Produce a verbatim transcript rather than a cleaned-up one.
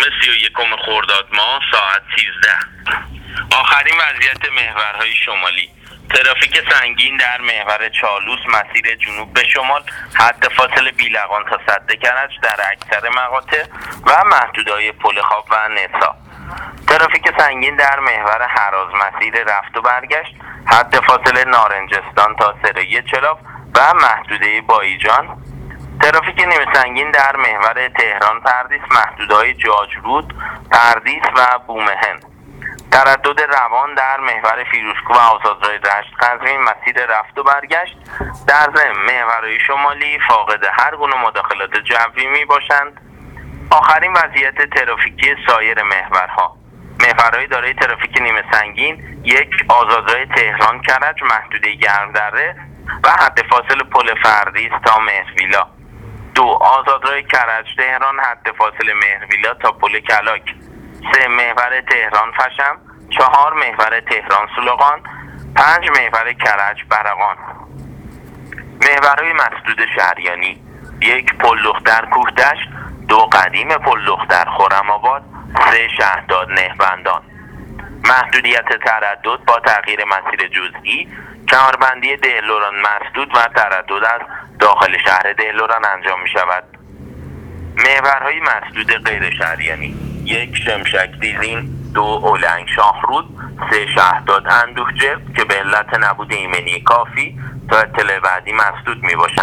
سی و یکم خرداد ماه ساعت سیزده. آخرین وضعیت محورهای شمالی: ترافیک سنگین در محور چالوس مسیر جنوب به شمال، حد فاصل بیلقان تا سد کرج در اکثر مقاطع و محدودهای پل خواب و نسا. ترافیک سنگین در محور هراز مسیر رفت و برگشت، حد فاصل نارنجستان تا سریه چلاف و محدوده باییجان. ترافیک نیمه سنگین در محور تهران پردیس، محدودهای جاجرود، پردیس و بومهن. تردد روان در محور فیروزکوه و آزادراه رشت قزوین مسیر رفت و برگشت. در ضمن محورهای شمالی فاقد هر گونه مداخلات جوی می باشند. آخرین وضعیت ترافیکی سایر محورها: محورهای دارای ترافیک نیمه سنگین: یک، آزادراه تهران کرج محدوده گرمدره و حد فاصل پل فردیس تا مهرویلا. دو، آزادراه کرج تهران حد فاصل مهرویلا تا پل کلاک. سه، محور تهران فشم. چهار، محور تهران سلوغان. پنج، محور کرج برقان. محورهای مسدود شهریانی: یک، پل دختر کوهدشت. دو، قدیم پل دختر خرم آباد. سه، شهرداد نهبندان. محدودیت تردد با تغییر مسیر جزئی: کمربندی دهلوران مسدود و تردد از داخل شهر دهلوران انجام می شود. محورهای مسدود غیر شهریانی: یک، شمشک دیزین. دو، اولنگ شاهرود. سه، شهرداد اندوهجه که به علت نبود ایمنی کافی تا اطلاع بعدی مسدود می باشند.